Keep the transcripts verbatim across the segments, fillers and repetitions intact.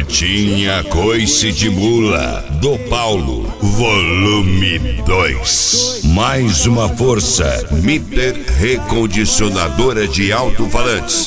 Frutinha Coice de Mula, do Paulo, volume dois. Mais uma força, Mitter Recondicionadora de Alto-Falantes.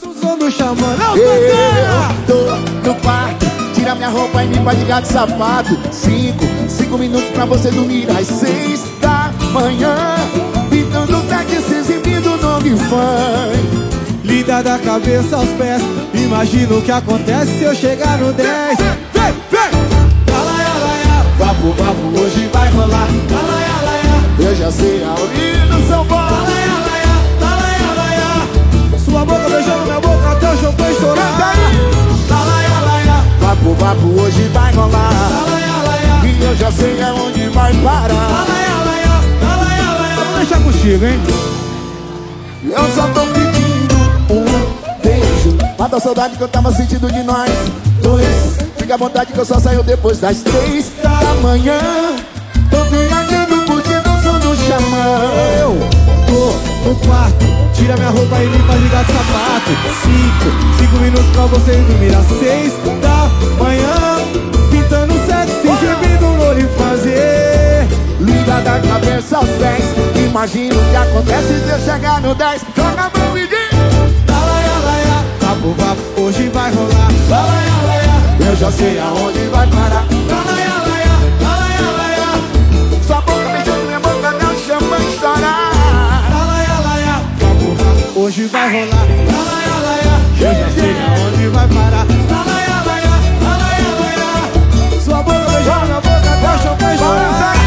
Eu tô no parque, tira minha roupa e me faz de gato e sapato. Cinco, cinco minutos pra você dormir às seis da manhã. Pitando sete, se exibindo no funk. Linda da cabeça aos pés, imagina o que acontece se eu chegar no dez. Vem, vem! Lalaia, laia, vapo, vapo, hoje vai rolar. Lalaia, laia, eu já sei a origem do São Paulo. Lalaia, laia, lalaia, laia, sua boca beijando minha boca até o champanhe estourar. Lalaia, laia, vapo, vapo, hoje vai rolar. Lalaia, laia, e eu já sei aonde vai parar. Lalaia, laia, lalaia, laia, vou deixar contigo, hein? Eu só tô pedindo um beijo, mata a saudade que eu tava sentindo de nós dois. Fica à vontade que eu só saio depois das três da manhã. Tô viajando, curtindo o som do xamã. Eu tô no quarto, tira minha roupa e limpa de gato e sapato. Cinco, cinco minutos pra você dormir às seis da manhã. Pintando sete, se exibindo no olho fazer. Linda da cabeça aos pés, imagina o que acontece se eu chegar no dez. Joga a mão e diz: lalaia, laia, vapo, vapo, hoje vai rolar. Lalaia, laia, eu já sei aonde vai parar. Lalaia, laia, lalaia, laia, sua boca beijando minha boca até o champanhe estourar. Lalaia, laia, vapo, vapo, hoje vai rolar. Lalaia, laia, eu já sei aonde vai parar. Lalaia, laia, lalaia, laia, sua boca beijando minha boca até o champanhe estourar.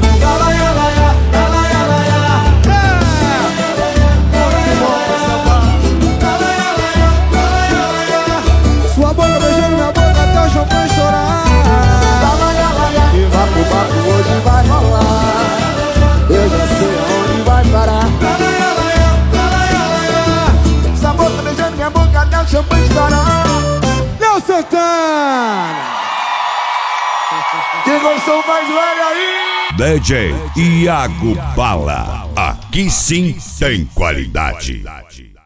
Hoje vai rolar, eu já sei aonde vai parar. Essa boca beijando minha boca até o champanhe estourar. Léo Santana! Quem gostou mais velho aí? D J Iago Bala, aqui sim tem qualidade.